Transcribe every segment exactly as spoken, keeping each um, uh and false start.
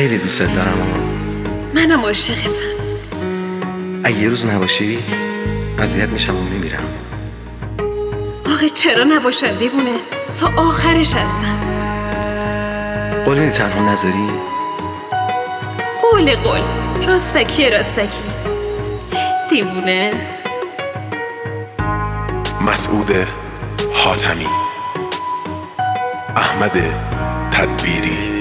خیلی دوست دارم اما منم عاشقتم. اگه یه روز نباشی اذیت میشم و میمیرم. آخه چرا نباشم دیوونه؟ تا آخرش هستم. قول میدی تنها نذاری؟ قول قول راستکی راستکی دیوونه. مسعود حاتمی، احمد تدبیری.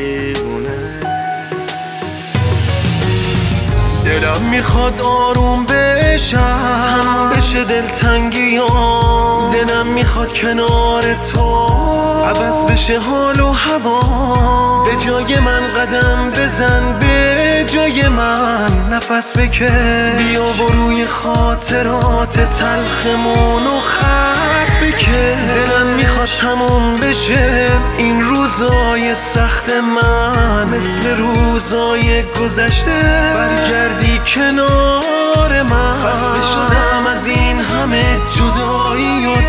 دلم میخواد آروم بشم، بشه دلتنگیام. دلم میخواد کنار تو عوض بشه حال و هوا. به جای من قدم بزن، به جای من نفس بکش. بیا و روی خاطرات تلخمون و خط بکش. دلم میخواد تموم بشه این روزای سخت من، مثل روزای گذشته برگردی کنار من. خسته شدم از این همه جدایی و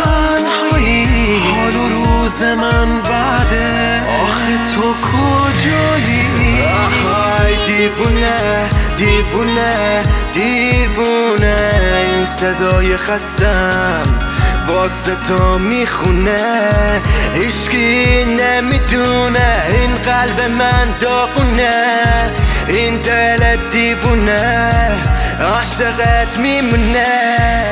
تنهایی. حال و روز من بعده، آخه تو کجایی؟ آهای دیوونه دیوونه دیوونه، این صدای خستم واسه تو میخونه. هیچکی نمیدونه این قلب من داغونه، این دل دیوونه عاشقت میمونه.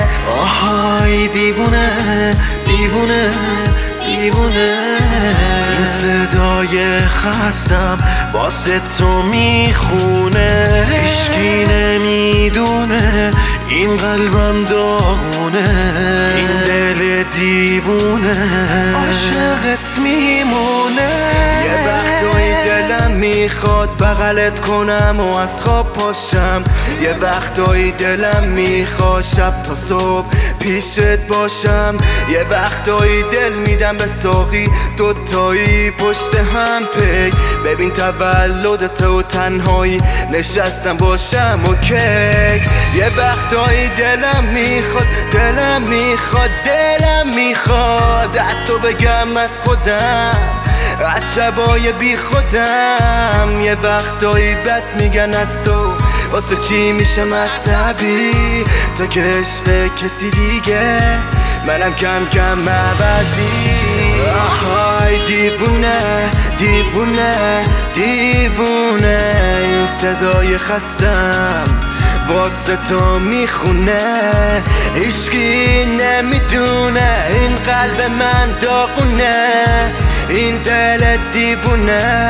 آهای دیوونه دیوونه دیوونه، این صدای خستم واسه تو میخونه. هیچکی نمیدونه این قلبم داغونه، این دل دیوونه عاشقت میمونه. یه وقتایی دلم میخواد بغلت کنم و از خواب پاشم. یه وقتایی دلم میخواد شب تا صبح پیشت باشم. یه وقتایی دل میدم به ساقی دوتایی پشت هم پی. ببین تولدت و تنهایی نشستم باشم و کیک. یه وقتایی دلم میخواد دلم میخواد دلم میخواد از تو بگم از خودم، از شبای بی خودم. یه وقتایی بد میگن از تو، واسه چی میشم عصبی؟ تو که عشق کسی دیگه، منم کم کم عوضی. آهای دیوونه دیوونه دیوونه، این صدای خستم واسه تو میخونه. هیچکی نمیدونه این قلب من داغونه، این دل دیوونه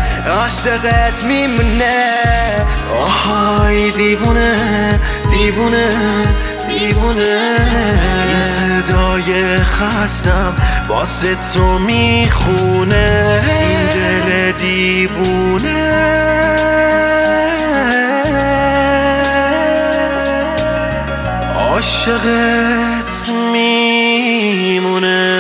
عاشقت میمونه. آهای دیوونه دیوونه دیوونه، این صدای خستم واسه تو میخونه. این دل دیوونه عاشقت میمونه.